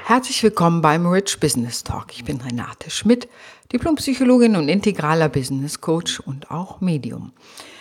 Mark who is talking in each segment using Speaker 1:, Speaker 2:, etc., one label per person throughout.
Speaker 1: Herzlich willkommen beim Rich Business Talk. Ich bin Renate Schmidt, Diplompsychologin und integraler Business Coach und auch Medium.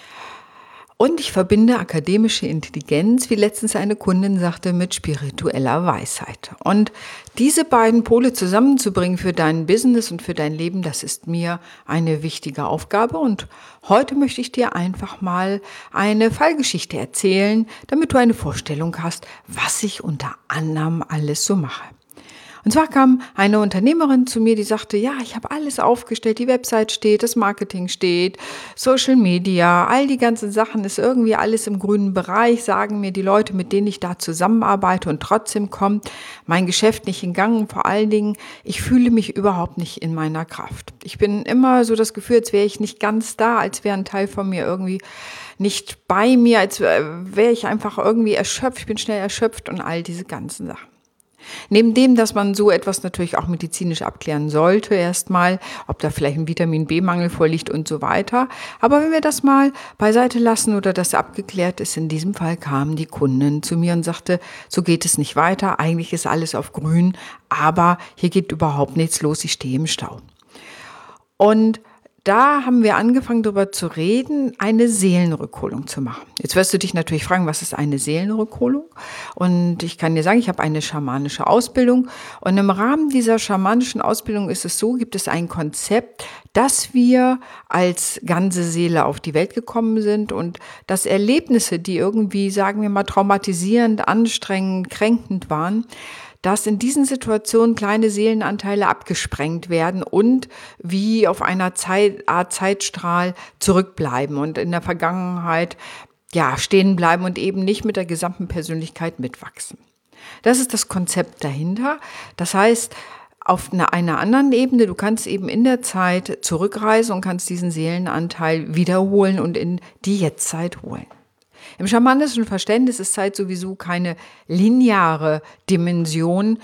Speaker 1: Und ich verbinde akademische Intelligenz, wie letztens eine Kundin sagte, mit spiritueller Weisheit. Und diese beiden Pole zusammenzubringen für dein Business und für dein Leben, das ist mir eine wichtige Aufgabe. Und heute möchte ich dir einfach mal eine Fallgeschichte erzählen, damit du eine Vorstellung hast, was ich unter anderem alles so mache. Und zwar kam eine Unternehmerin zu mir, die sagte, ja, ich habe alles aufgestellt, die Website steht, das Marketing steht, Social Media, all die ganzen Sachen ist irgendwie alles im grünen Bereich, sagen mir die Leute, mit denen ich da zusammenarbeite, und trotzdem kommt mein Geschäft nicht in Gang. Und vor allen Dingen, ich fühle mich überhaupt nicht in meiner Kraft. Ich bin immer so das Gefühl, als wäre ich nicht ganz da, als wäre ein Teil von mir irgendwie nicht bei mir, als wäre ich einfach irgendwie erschöpft, ich bin schnell erschöpft und all diese ganzen Sachen. Neben dem, dass man so etwas natürlich auch medizinisch abklären sollte, erstmal, ob da vielleicht ein Vitamin-B-Mangel vorliegt und so weiter. Aber wenn wir das mal beiseite lassen oder das abgeklärt ist, in diesem Fall kam die Kundin zu mir und sagte, so geht es nicht weiter, eigentlich ist alles auf grün, aber hier geht überhaupt nichts los, ich stehe im Stau. Und da haben wir angefangen, darüber zu reden, eine Seelenrückholung zu machen. Jetzt wirst du dich natürlich fragen, was ist eine Seelenrückholung? Und ich kann dir sagen, ich habe eine schamanische Ausbildung. Und im Rahmen dieser schamanischen Ausbildung ist es so, gibt es ein Konzept, dass wir als ganze Seele auf die Welt gekommen sind und dass Erlebnisse, die irgendwie, sagen wir mal, traumatisierend, anstrengend, kränkend waren, dass in diesen Situationen kleine Seelenanteile abgesprengt werden und wie auf einer Art Zeitstrahl zurückbleiben und in der Vergangenheit stehen bleiben und eben nicht mit der gesamten Persönlichkeit mitwachsen. Das ist das Konzept dahinter. Das heißt, auf einer anderen Ebene, du kannst eben in der Zeit zurückreisen und kannst diesen Seelenanteil wiederholen und in die Jetztzeit holen. Im schamanischen Verständnis ist Zeit sowieso keine lineare Dimension.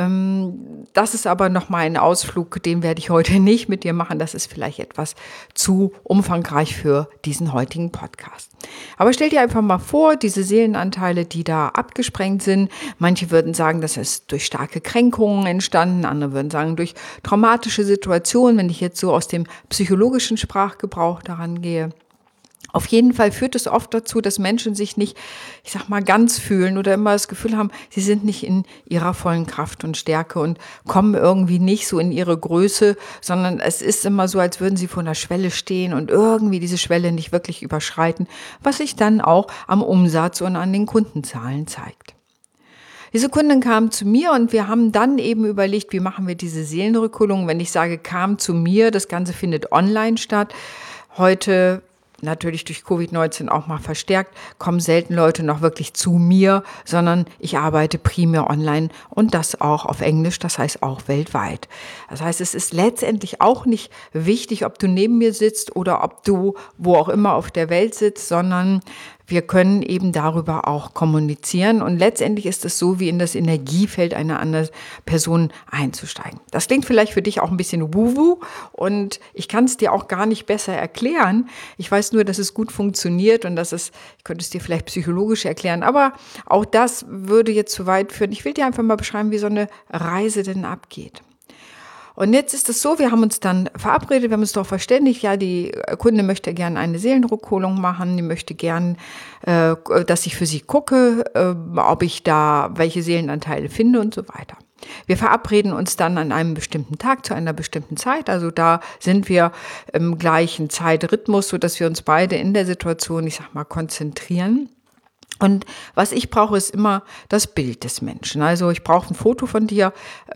Speaker 1: Das ist aber nochmal ein Ausflug, den werde ich heute nicht mit dir machen. Das ist vielleicht etwas zu umfangreich für diesen heutigen Podcast. Aber stell dir einfach mal vor, diese Seelenanteile, die da abgesprengt sind. Manche würden sagen, das ist durch starke Kränkungen entstanden. Andere würden sagen, durch traumatische Situationen, wenn ich jetzt so aus dem psychologischen Sprachgebrauch daran gehe. Auf jeden Fall führt es oft dazu, dass Menschen sich nicht, ganz fühlen oder immer das Gefühl haben, sie sind nicht in ihrer vollen Kraft und Stärke und kommen irgendwie nicht so in ihre Größe, sondern es ist immer so, als würden sie vor einer Schwelle stehen und irgendwie diese Schwelle nicht wirklich überschreiten, was sich dann auch am Umsatz und an den Kundenzahlen zeigt. Diese Kundin kam zu mir und wir haben dann eben überlegt, wie machen wir diese Seelenrückholung. Wenn ich sage, kam zu mir, das Ganze findet online statt. Heute natürlich durch Covid-19 auch mal verstärkt, kommen selten Leute noch wirklich zu mir, sondern ich arbeite primär online und das auch auf Englisch, das heißt auch weltweit. Das heißt, es ist letztendlich auch nicht wichtig, ob du neben mir sitzt oder ob du wo auch immer auf der Welt sitzt, sondern wir können eben darüber auch kommunizieren und letztendlich ist es so, wie in das Energiefeld einer anderen Person einzusteigen. Das klingt vielleicht für dich auch ein bisschen wuhu und ich kann es dir auch gar nicht besser erklären. Ich weiß nur, dass es gut funktioniert und ich könnte es dir vielleicht psychologisch erklären, aber auch das würde jetzt zu weit führen. Ich will dir einfach mal beschreiben, wie so eine Reise denn abgeht. Und jetzt ist es so, wir haben uns dann verabredet, wir haben uns darauf verständigt, die Kunde möchte gerne eine Seelenrückholung machen, die möchte gern, dass ich für sie gucke, ob ich da welche Seelenanteile finde und so weiter. Wir verabreden uns dann an einem bestimmten Tag zu einer bestimmten Zeit, also da sind wir im gleichen Zeitrhythmus, sodass wir uns beide in der Situation, konzentrieren. Und was ich brauche, ist immer das Bild des Menschen. Also ich brauche ein Foto von dir,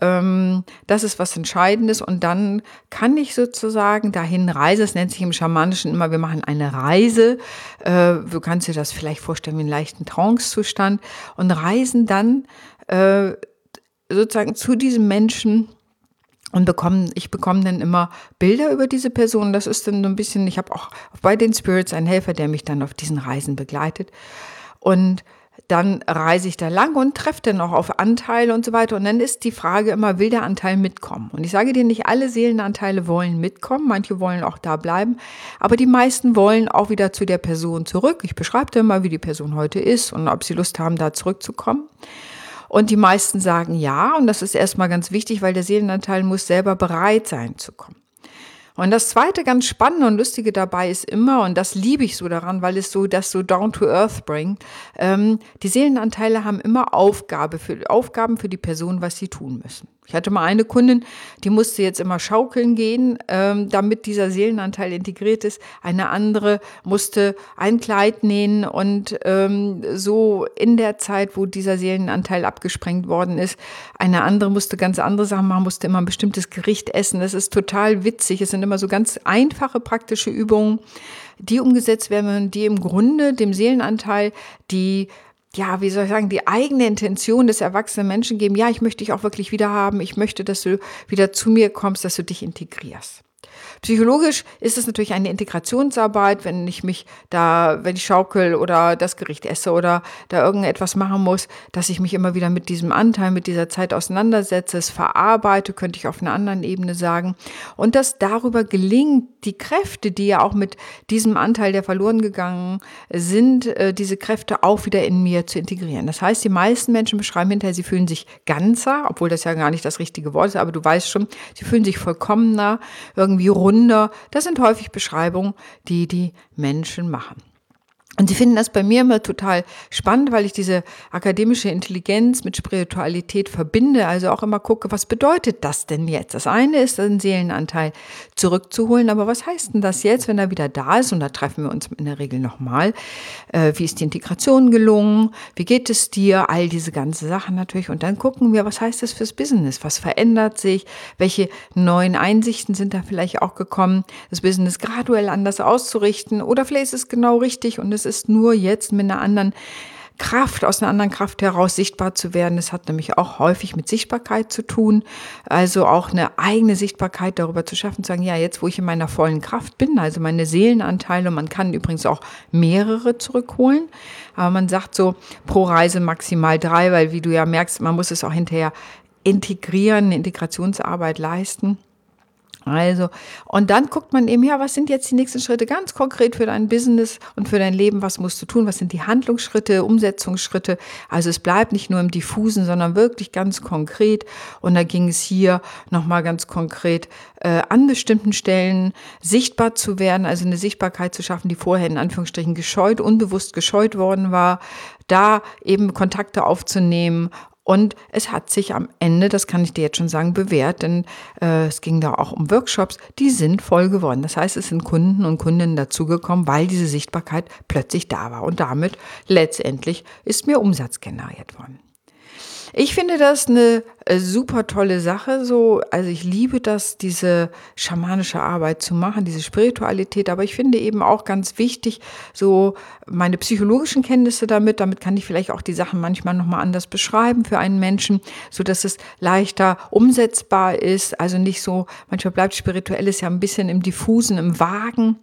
Speaker 1: das ist was Entscheidendes und dann kann ich sozusagen dahin reisen. Das nennt sich im Schamanischen immer, wir machen eine Reise. Du kannst dir das vielleicht vorstellen wie einen leichten Trancezustand und reisen dann sozusagen zu diesem Menschen. Und ich bekomme dann immer Bilder über diese Person. Das ist dann so ein bisschen, ich habe auch bei den Spirits einen Helfer, der mich dann auf diesen Reisen begleitet. Und dann reise ich da lang und treffe dann auch auf Anteile und so weiter. Und dann ist die Frage immer, will der Anteil mitkommen? Und ich sage dir, nicht alle Seelenanteile wollen mitkommen. Manche wollen auch da bleiben. Aber die meisten wollen auch wieder zu der Person zurück. Ich beschreibe dir mal, wie die Person heute ist und ob sie Lust haben, da zurückzukommen. Und die meisten sagen ja. Und das ist erstmal ganz wichtig, weil der Seelenanteil muss selber bereit sein zu kommen. Und das zweite ganz Spannende und Lustige dabei ist immer, und das liebe ich so daran, weil es so das so down to earth bringt, die Seelenanteile haben immer Aufgaben für die Person, was sie tun müssen. Ich hatte mal eine Kundin, die musste jetzt immer schaukeln gehen, damit dieser Seelenanteil integriert ist. Eine andere musste ein Kleid nähen und so in der Zeit, wo dieser Seelenanteil abgesprengt worden ist, eine andere musste ganz andere Sachen machen, musste immer ein bestimmtes Gericht essen. Das ist total witzig. Es sind immer so ganz einfache praktische Übungen, die umgesetzt werden, die im Grunde dem Seelenanteil die eigene Intention des erwachsenen Menschen geben. Ja, ich möchte dich auch wirklich wieder haben. Ich möchte, dass du wieder zu mir kommst, dass du dich integrierst. Psychologisch ist es natürlich eine Integrationsarbeit, wenn ich schaukel oder das Gericht esse oder da irgendetwas machen muss, dass ich mich immer wieder mit diesem Anteil, mit dieser Zeit auseinandersetze, es verarbeite, könnte ich auf einer anderen Ebene sagen. Und dass darüber gelingt, die Kräfte, die ja auch mit diesem Anteil, der verloren gegangen sind, diese Kräfte auch wieder in mir zu integrieren. Das heißt, die meisten Menschen beschreiben hinterher, sie fühlen sich ganzer, obwohl das ja gar nicht das richtige Wort ist, aber du weißt schon, sie fühlen sich vollkommener, irgendwie runder. Das sind häufig Beschreibungen, die die Menschen machen. Und sie finden das bei mir immer total spannend, weil ich diese akademische Intelligenz mit Spiritualität verbinde, also auch immer gucke, was bedeutet das denn jetzt? Das eine ist, den Seelenanteil zurückzuholen, aber was heißt denn das jetzt, wenn er wieder da ist? Und da treffen wir uns in der Regel nochmal. Wie ist die Integration gelungen? Wie geht es dir? All diese ganzen Sachen natürlich. Und dann gucken wir, was heißt das fürs Business? Was verändert sich? Welche neuen Einsichten sind da vielleicht auch gekommen? Das Business graduell anders auszurichten oder vielleicht ist es genau richtig und es ist nur jetzt mit einer anderen Kraft, aus einer anderen Kraft heraus sichtbar zu werden. Das hat nämlich auch häufig mit Sichtbarkeit zu tun. Also auch eine eigene Sichtbarkeit darüber zu schaffen, zu sagen, ja, jetzt wo ich in meiner vollen Kraft bin, also meine Seelenanteile, man kann übrigens auch mehrere zurückholen. Aber man sagt so pro Reise maximal 3, weil wie du ja merkst, man muss es auch hinterher integrieren, eine Integrationsarbeit leisten. Also, und dann guckt man eben, ja, was sind jetzt die nächsten Schritte ganz konkret für dein Business und für dein Leben? Was musst du tun? Was sind die Handlungsschritte, Umsetzungsschritte? Also es bleibt nicht nur im Diffusen, sondern wirklich ganz konkret. Und da ging es hier nochmal ganz konkret an bestimmten Stellen sichtbar zu werden, also eine Sichtbarkeit zu schaffen, die vorher in Anführungsstrichen unbewusst gescheut worden war, da eben Kontakte aufzunehmen. Und es hat sich am Ende, das kann ich dir jetzt schon sagen, bewährt, denn es ging da auch um Workshops, die sind voll geworden. Das heißt, es sind Kunden und Kundinnen dazugekommen, weil diese Sichtbarkeit plötzlich da war. Und damit letztendlich ist mir Umsatz generiert worden. Ich finde das eine super tolle Sache, also ich liebe das, diese schamanische Arbeit zu machen, diese Spiritualität, aber ich finde eben auch ganz wichtig, so meine psychologischen Kenntnisse damit kann ich vielleicht auch die Sachen manchmal nochmal anders beschreiben für einen Menschen, so dass es leichter umsetzbar ist, also nicht so, manchmal bleibt Spirituelles ja ein bisschen im Diffusen, im Vagen.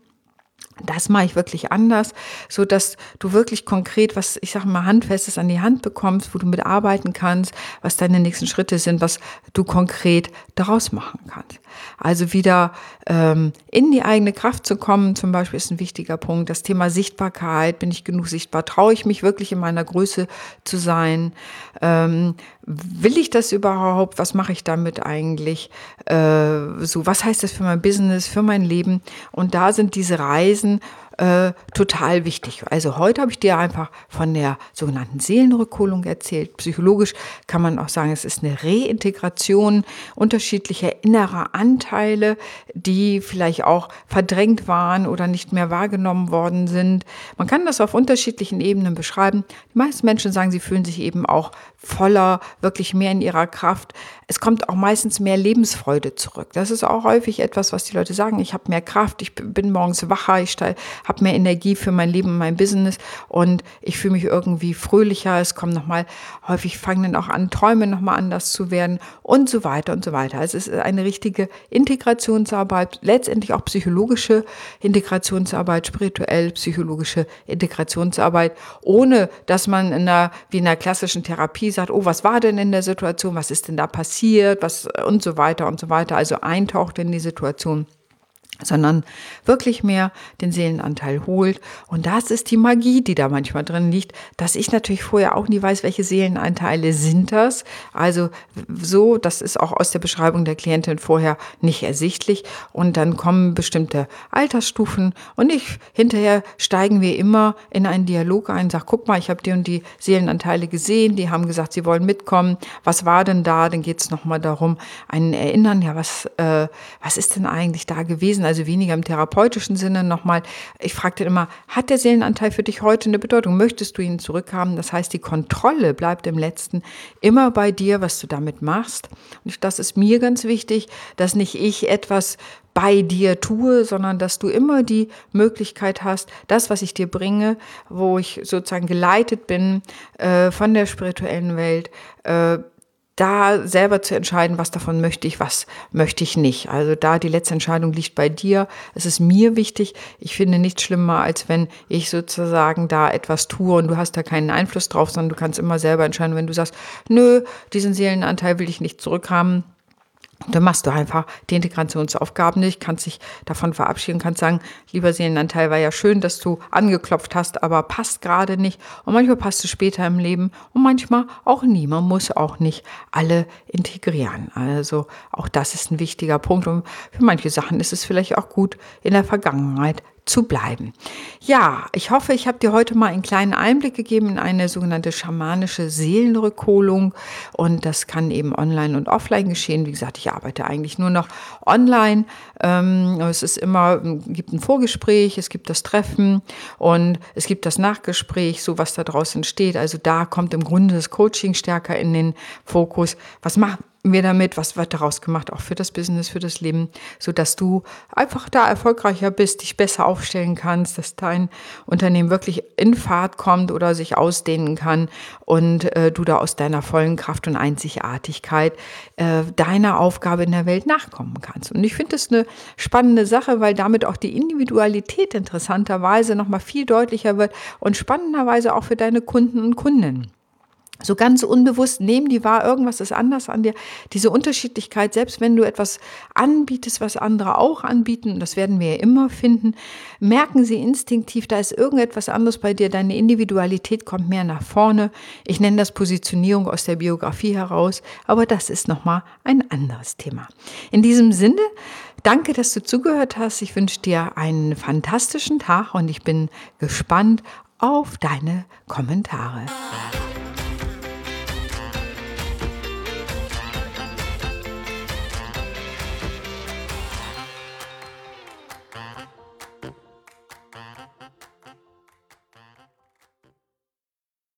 Speaker 1: Das mache ich wirklich anders, so dass du wirklich konkret was, ich sage mal, Handfestes an die Hand bekommst, wo du mitarbeiten kannst, was deine nächsten Schritte sind, was du konkret daraus machen kannst. Also wieder in die eigene Kraft zu kommen, zum Beispiel ist ein wichtiger Punkt. Das Thema Sichtbarkeit, bin ich genug sichtbar? Traue ich mich wirklich in meiner Größe zu sein? Will ich das überhaupt? Was mache ich damit eigentlich? Was heißt das für mein Business, für mein Leben? Und da sind diese Reisen total wichtig. Also heute habe ich dir einfach von der sogenannten Seelenrückholung erzählt. Psychologisch kann man auch sagen, es ist eine Reintegration unterschiedlicher innerer Anteile, die vielleicht auch verdrängt waren oder nicht mehr wahrgenommen worden sind. Man kann das auf unterschiedlichen Ebenen beschreiben. Die meisten Menschen sagen, sie fühlen sich eben auch voller, wirklich mehr in ihrer Kraft. Es kommt auch meistens mehr Lebensfreude zurück. Das ist auch häufig etwas, was die Leute sagen. Ich habe mehr Kraft, ich bin morgens wacher, ich habe mehr Energie für mein Leben und mein Business und ich fühle mich irgendwie fröhlicher. Es kommen häufig fangen dann auch an, Träume nochmal anders zu werden und so weiter und so weiter. Also es ist eine richtige Integrationsarbeit, letztendlich auch psychologische Integrationsarbeit, spirituell psychologische Integrationsarbeit, ohne dass man wie in einer klassischen Therapie sagt, oh, was war denn in der Situation, was ist denn da passiert, was und so weiter und so weiter. Also eintaucht in die Situation. sondern wirklich mehr den Seelenanteil holt. Und das ist die Magie, die da manchmal drin liegt, dass ich natürlich vorher auch nie weiß, welche Seelenanteile sind das. Also so, das ist auch aus der Beschreibung der Klientin vorher nicht ersichtlich. Und dann kommen bestimmte Altersstufen und hinterher steigen wir immer in einen Dialog ein, sag, guck mal, ich habe die und die Seelenanteile gesehen, die haben gesagt, sie wollen mitkommen. Was war denn da? Dann geht es nochmal darum, ein Erinnern, ja, was ist denn eigentlich da gewesen? Also weniger im therapeutischen Sinne nochmal. Ich fragte immer, hat der Seelenanteil für dich heute eine Bedeutung? Möchtest du ihn zurückhaben? Das heißt, die Kontrolle bleibt im Letzten immer bei dir, was du damit machst. Und das ist mir ganz wichtig, dass nicht ich etwas bei dir tue, sondern dass du immer die Möglichkeit hast, das, was ich dir bringe, wo ich sozusagen geleitet bin von der spirituellen Welt, da selber zu entscheiden, was davon möchte ich, was möchte ich nicht. Also da die letzte Entscheidung liegt bei dir. Es ist mir wichtig. Ich finde nichts schlimmer, als wenn ich sozusagen da etwas tue und du hast da keinen Einfluss drauf, sondern du kannst immer selber entscheiden, wenn du sagst, nö, diesen Seelenanteil will ich nicht zurückhaben. Dann machst du einfach die Integrationsaufgaben nicht, kannst dich davon verabschieden, kannst sagen, lieber Seelenanteil, war ja schön, dass du angeklopft hast, aber passt gerade nicht. Und manchmal passt es später im Leben und manchmal auch nie. Man muss auch nicht alle integrieren. Also auch das ist ein wichtiger Punkt. Und für manche Sachen ist es vielleicht auch gut, in der Vergangenheit zu bleiben. Ja, ich hoffe, ich habe dir heute mal einen kleinen Einblick gegeben in eine sogenannte schamanische Seelenrückholung und das kann eben online und offline geschehen. Wie gesagt, ich arbeite eigentlich nur noch online. Es ist gibt ein Vorgespräch, es gibt das Treffen und es gibt das Nachgespräch, so was da draus entsteht. Also da kommt im Grunde das Coaching stärker in den Fokus. Was machen wir damit, was wird daraus gemacht, auch für das Business, für das Leben, sodass du einfach da erfolgreicher bist, dich besser aufstellen kannst, dass dein Unternehmen wirklich in Fahrt kommt oder sich ausdehnen kann und du da aus deiner vollen Kraft und Einzigartigkeit deiner Aufgabe in der Welt nachkommen kannst. Und ich finde das eine spannende Sache, weil damit auch die Individualität interessanterweise nochmal viel deutlicher wird und spannenderweise auch für deine Kunden und Kundinnen. So ganz unbewusst nehmen die wahr, irgendwas ist anders an dir. Diese Unterschiedlichkeit, selbst wenn du etwas anbietest, was andere auch anbieten, das werden wir ja immer finden, merken sie instinktiv, da ist irgendetwas anderes bei dir, deine Individualität kommt mehr nach vorne. Ich nenne das Positionierung aus der Biografie heraus, aber das ist nochmal ein anderes Thema. In diesem Sinne, danke, dass du zugehört hast. Ich wünsche dir einen fantastischen Tag und ich bin gespannt auf deine Kommentare.